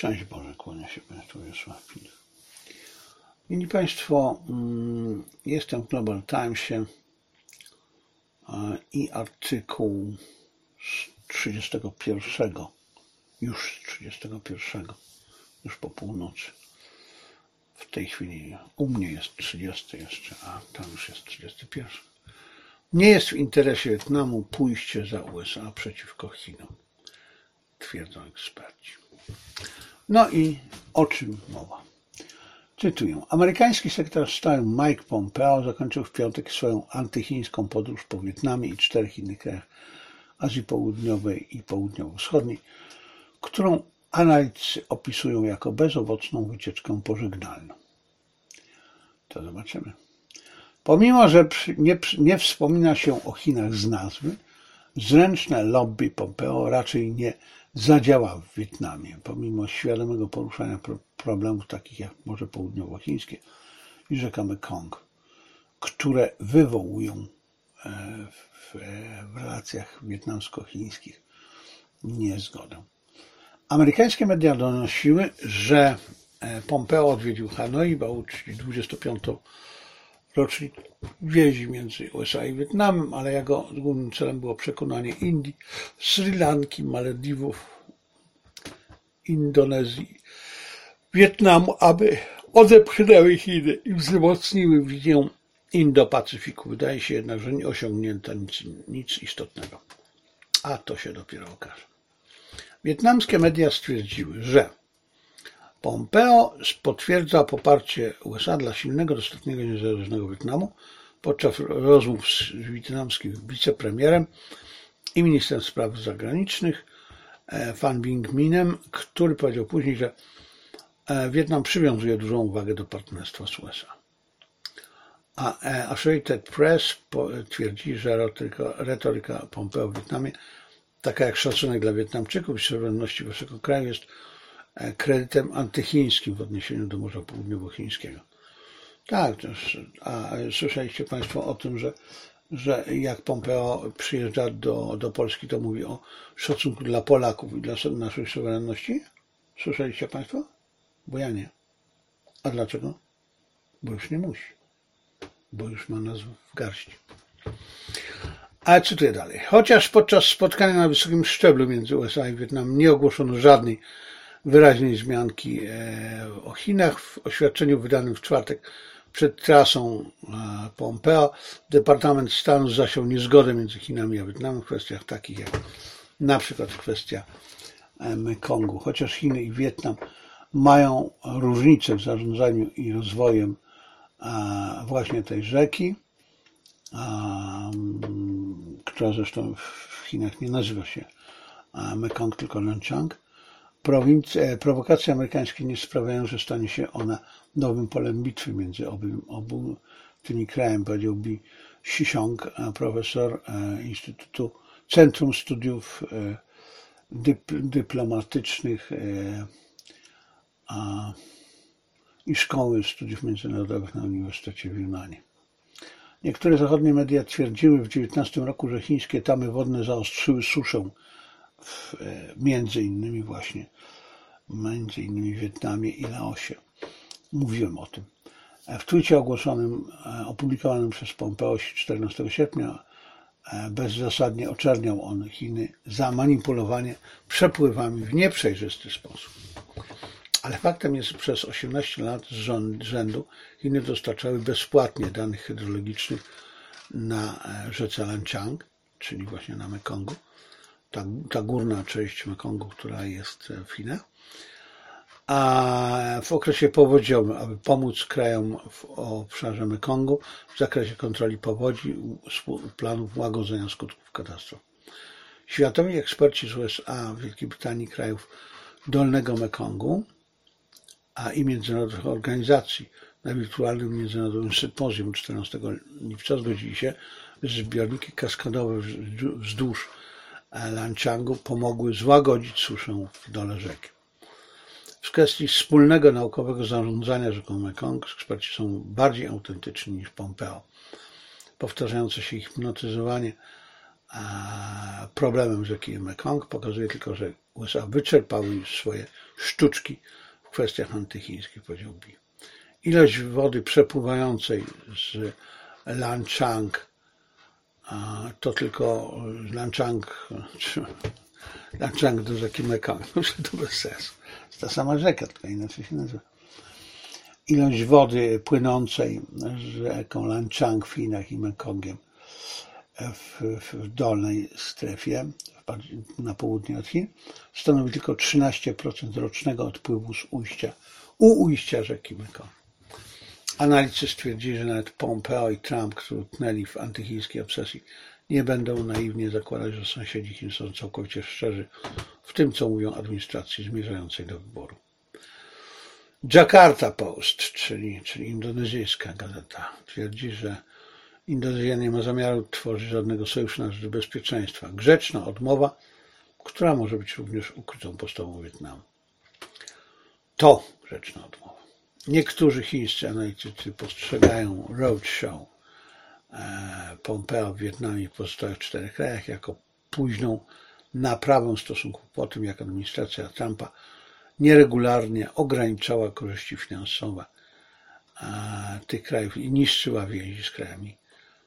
Szczęść Boże, kłania się Państwu Wiesław Pil. Mili Państwo, jestem w Global Timesie i artykuł z 31, już po północy. W tej chwili u mnie jest 30 jeszcze, a tam już jest 31. Nie jest w interesie Wietnamu pójście za USA przeciwko Chinom, twierdzą eksperci. No i o czym mowa? Cytuję. Amerykański sekretarz stanu Mike Pompeo zakończył w piątek swoją antychińską podróż po Wietnamie i 4 innych krajach Azji Południowej i Południowo-Wschodniej, którą analitycy opisują jako bezowocną wycieczkę pożegnalną. To zobaczymy. Pomimo, że nie wspomina się o Chinach z nazwy, zręczne lobby Pompeo raczej nie zadziała w Wietnamie, pomimo świadomego poruszania problemów takich jak Morze Południowochińskie i rzeka Mekong, które wywołują w relacjach wietnamsko-chińskich niezgodę. Amerykańskie media donosiły, że Pompeo odwiedził Hanoi, by uczcić 25. rocznik więzi między USA i Wietnamem, ale jego głównym celem było przekonanie Indii, Sri Lanki, Malediwów, Indonezji, Wietnamu, aby odepchnęły Chiny i wzmocniły wizję Indo-Pacyfiku. Wydaje się jednak, że nie osiągnięto nic istotnego. A to się dopiero okaże. Wietnamskie media stwierdziły, że Pompeo potwierdza poparcie USA dla silnego, dostatniego, niezależnego Wietnamu podczas rozmów z wietnamskim wicepremierem i ministrem spraw zagranicznych Phan Binh Minh, który powiedział później, że Wietnam przywiązuje dużą uwagę do partnerstwa z USA. A Associated Press twierdzi, że retoryka Pompeo w Wietnamie, taka jak szacunek dla Wietnamczyków i suwerenności waszego kraju, jest kredytem antychińskim w odniesieniu do Morza Południowochińskiego. Tak, a słyszeliście Państwo o tym, że jak Pompeo przyjeżdża do Polski, to mówi o szacunku dla Polaków i dla naszej suwerenności? Słyszeliście Państwo? Bo ja nie. A dlaczego? Bo już nie musi. Bo już ma nas w garści. Ale cytuję dalej. Chociaż podczas spotkania na wysokim szczeblu między USA i Wietnamem nie ogłoszono żadnej wyraźnej wzmianki o Chinach, w oświadczeniu wydanym w czwartek przed trasą Pompeo Departament Stanu zasiął niezgodę między Chinami a Wietnamem w kwestiach takich jak na przykład kwestia Mekongu. Chociaż Chiny i Wietnam mają różnice w zarządzaniu i rozwojem właśnie tej rzeki, która zresztą w Chinach nie nazywa się Mekong, tylko Lancang. Prowokacje amerykańskie nie sprawiają, że stanie się ona nowym polem bitwy między obu tymi krajami, powiedział Bi Shishong, profesor Instytutu Centrum Studiów Dyplomatycznych i Szkoły Studiów Międzynarodowych na Uniwersytecie w Yunanie. Niektóre zachodnie media twierdziły w 2019 roku, że chińskie tamy wodne zaostrzyły suszę między innymi w Wietnamie i Laosie. Mówiłem o tym. W tweecie opublikowanym przez Pompeo 14 sierpnia bezzasadnie oczerniał on Chiny za manipulowanie przepływami w nieprzejrzysty sposób. Ale faktem jest, że przez 18 lat z rzędu Chiny dostarczały bezpłatnie danych hydrologicznych na rzece Lancang, czyli właśnie na Mekongu, ta górna część Mekongu, która jest w Chinach, a w okresie powodziowym, aby pomóc krajom w obszarze Mekongu w zakresie kontroli powodzi, planów łagodzenia skutków katastrof. Światowi eksperci z USA, Wielkiej Brytanii, krajów Dolnego Mekongu, a i międzynarodowych organizacji na wirtualnym międzynarodowym sympozjum 14 lipca zgodzili się, że zbiorniki kaskadowe wzdłuż Lanchangu pomogły złagodzić suszę w dole rzeki. W kwestii wspólnego naukowego zarządzania rzeką Mekong eksperci są bardziej autentyczni niż Pompeo. Powtarzające się hipnotyzowanie problemem rzeki Mekong pokazuje tylko, że USA wyczerpały już swoje sztuczki w kwestiach antychińskich, powiedział Bi. Ilość wody przepływającej z Lanchang, to tylko Lanchang do rzeki Mekong, to bez sensu. Jest ta sama rzeka, tylko inaczej się nazywa. Ilość wody płynącej z rzeką Lanchang w Chinach i Mekongiem w dolnej strefie, na południe od Chin, stanowi tylko 13% rocznego odpływu u ujścia rzeki Mekong. Analitycy stwierdzili, że nawet Pompeo i Trump, którzy utknęli w antychińskiej obsesji, nie będą naiwnie zakładać, że sąsiedzi Chin są całkowicie szczerzy w tym, co mówią administracji zmierzającej do wyboru. Jakarta Post, czyli indonezyjska gazeta, twierdzi, że Indonezja nie ma zamiaru tworzyć żadnego sojuszu na rzecz bezpieczeństwa. Grzeczna odmowa, która może być również ukrytą postawą Wietnamu. To grzeczna odmowa. Niektórzy chińscy analitycy postrzegają roadshow Pompeo w Wietnamie i pozostałych 4 krajach jako późną naprawę stosunków po tym, jak administracja Trumpa nieregularnie ograniczała korzyści finansowe tych krajów i niszczyła więzi z krajami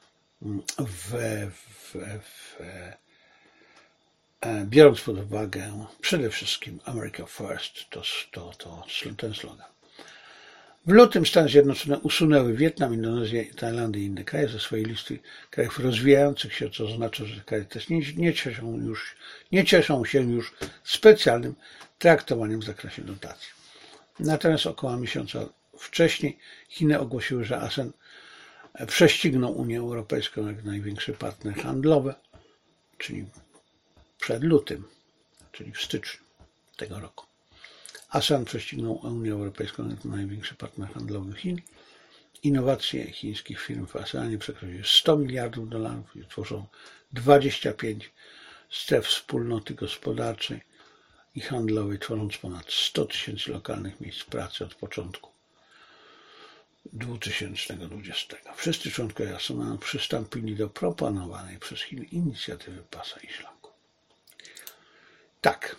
biorąc pod uwagę przede wszystkim America First, ten slogan. W lutym Stany Zjednoczone usunęły Wietnam, Indonezję, Tajlandię i inne kraje ze swojej listy krajów rozwijających się, co oznacza, że te kraje też nie cieszą się już specjalnym traktowaniem w zakresie dotacji. Natomiast około miesiąca wcześniej Chiny ogłosiły, że ASEAN prześcigną Unię Europejską jako największy partner handlowy, czyli przed lutym, czyli w styczniu tego roku. ASEAN prześcignął Unię Europejską jako największy partner handlowy Chin. Innowacje chińskich firm w ASEANie przekroczyły $100 miliardów i tworzą 25 stref wspólnoty gospodarczej i handlowej, tworząc ponad 100 tysięcy lokalnych miejsc pracy od początku 2020. Wszyscy członkowie ASEANu przystąpili do proponowanej przez Chiny inicjatywy Pasa i Szlaku. Tak.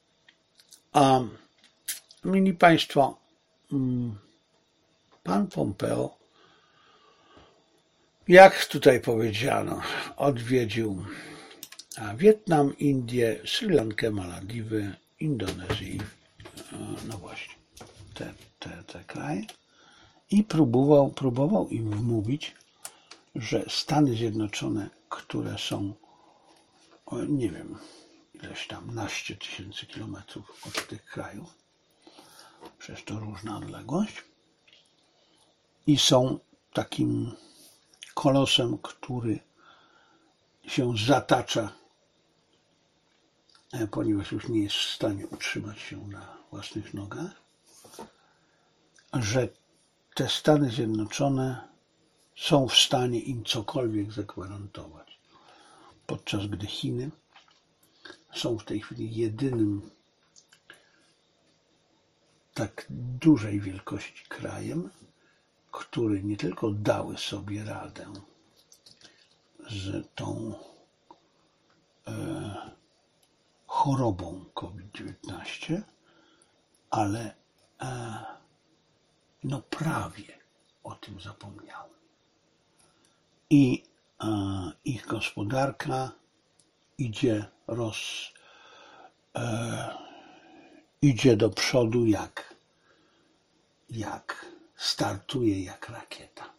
Mili Państwo, pan Pompeo, jak tutaj powiedziano, odwiedził Wietnam, Indię, Sri Lankę, Malediwy, Indonezję, no właśnie, te kraje i próbował im wmówić, że Stany Zjednoczone, które są, nie wiem, ileś tam naście tysięcy kilometrów od tych krajów, przecież to różna odległość, i są takim kolosem, który się zatacza, ponieważ już nie jest w stanie utrzymać się na własnych nogach, że te Stany Zjednoczone są w stanie im cokolwiek zagwarantować, podczas gdy Chiny są w tej chwili jedynym tak dużej wielkości krajem, który nie tylko dały sobie radę z tą chorobą COVID-19, ale no prawie o tym zapomniały. I ich gospodarka idzie do przodu jak startuje jak rakieta.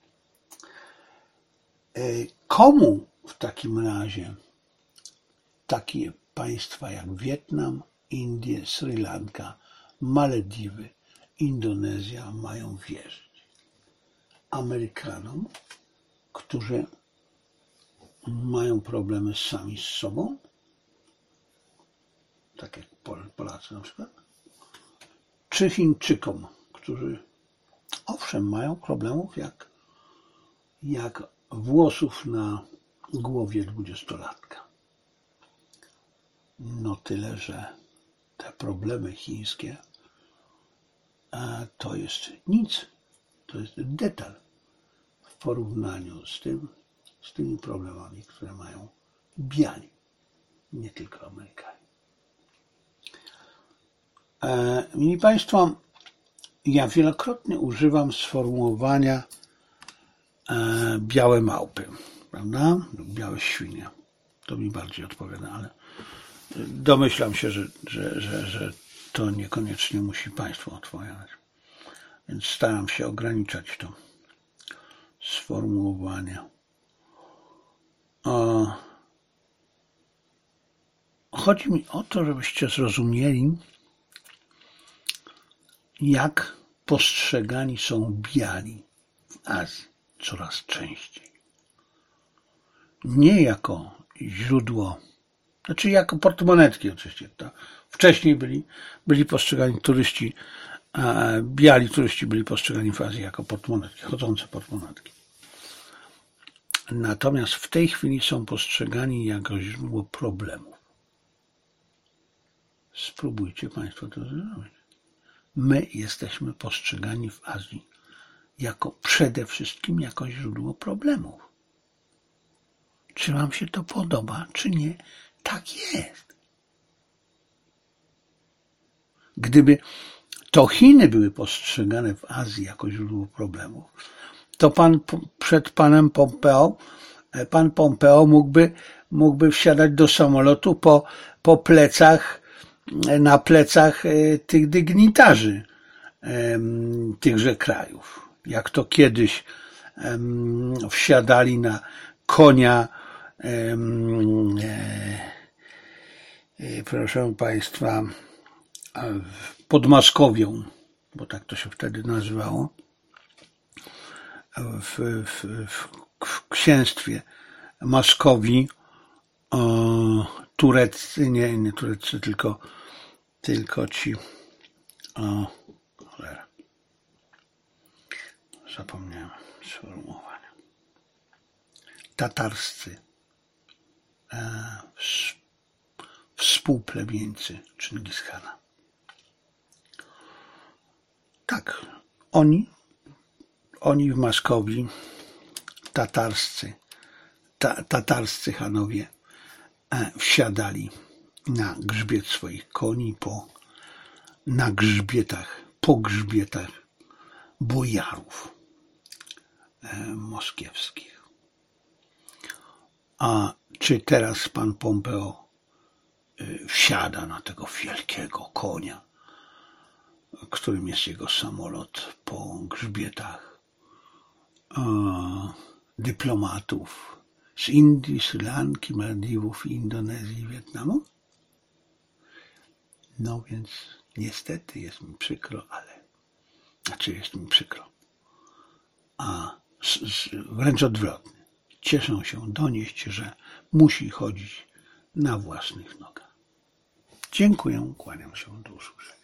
Komu w takim razie takie państwa jak Wietnam, Indie, Sri Lanka, Malediwy, Indonezja mają wierzyć? Amerykanom, którzy mają problemy sami z sobą, tak jak Polacy na przykład, czy Chińczykom, którzy owszem mają problemów jak włosów na głowie 20-latka. No tyle, że te problemy chińskie to jest nic, to jest detal w porównaniu z tymi problemami, które mają biali, nie tylko Amerykanie. Mili Państwo, ja wielokrotnie używam sformułowania białe małpy, prawda? Lub białe świnie. To mi bardziej odpowiada, ale domyślam się, że to niekoniecznie musi Państwu odpowiadać. Więc staram się ograniczać to sformułowanie. Chodzi mi o to, żebyście zrozumieli, jak postrzegani są biali w Azji coraz częściej. Nie jako źródło, znaczy jako portmonetki oczywiście. To wcześniej byli postrzegani turyści, biali turyści byli postrzegani w Azji jako portmonetki, chodzące portmonetki. Natomiast w tej chwili są postrzegani jako źródło problemów. Spróbujcie Państwo to zrobić. My jesteśmy postrzegani w Azji przede wszystkim jako źródło problemów. Czy Wam się to podoba, czy nie? Tak jest. Gdyby to Chiny były postrzegane w Azji jako źródło problemów, to przed panem Pompeo, pan Pompeo mógłby wsiadać do samolotu po plecach, na plecach tych dygnitarzy tychże krajów. Jak to kiedyś wsiadali na konia, proszę Państwa, pod Maskowią, bo tak to się wtedy nazywało, w księstwie Maskowii, tureccy, nie tureccy, tylko ci, cholera, zapomniałem sformułowania, tatarscy współplebieńcy Czyngischana. Tak, oni w Maskowii, tatarscy Hanowie wsiadali na grzbiet swoich koni po grzbietach bojarów moskiewskich. A czy teraz pan Pompeo wsiada na tego wielkiego konia, którym jest jego samolot, po grzbietach dyplomatów z Indii, Sri Lanki, Maldiwów, Indonezji i Wietnamu? No więc niestety jest mi przykro, jest mi przykro. A wręcz odwrotnie. Cieszę się donieść, że musi chodzić na własnych nogach. Dziękuję, kłaniam się do usłyszenia.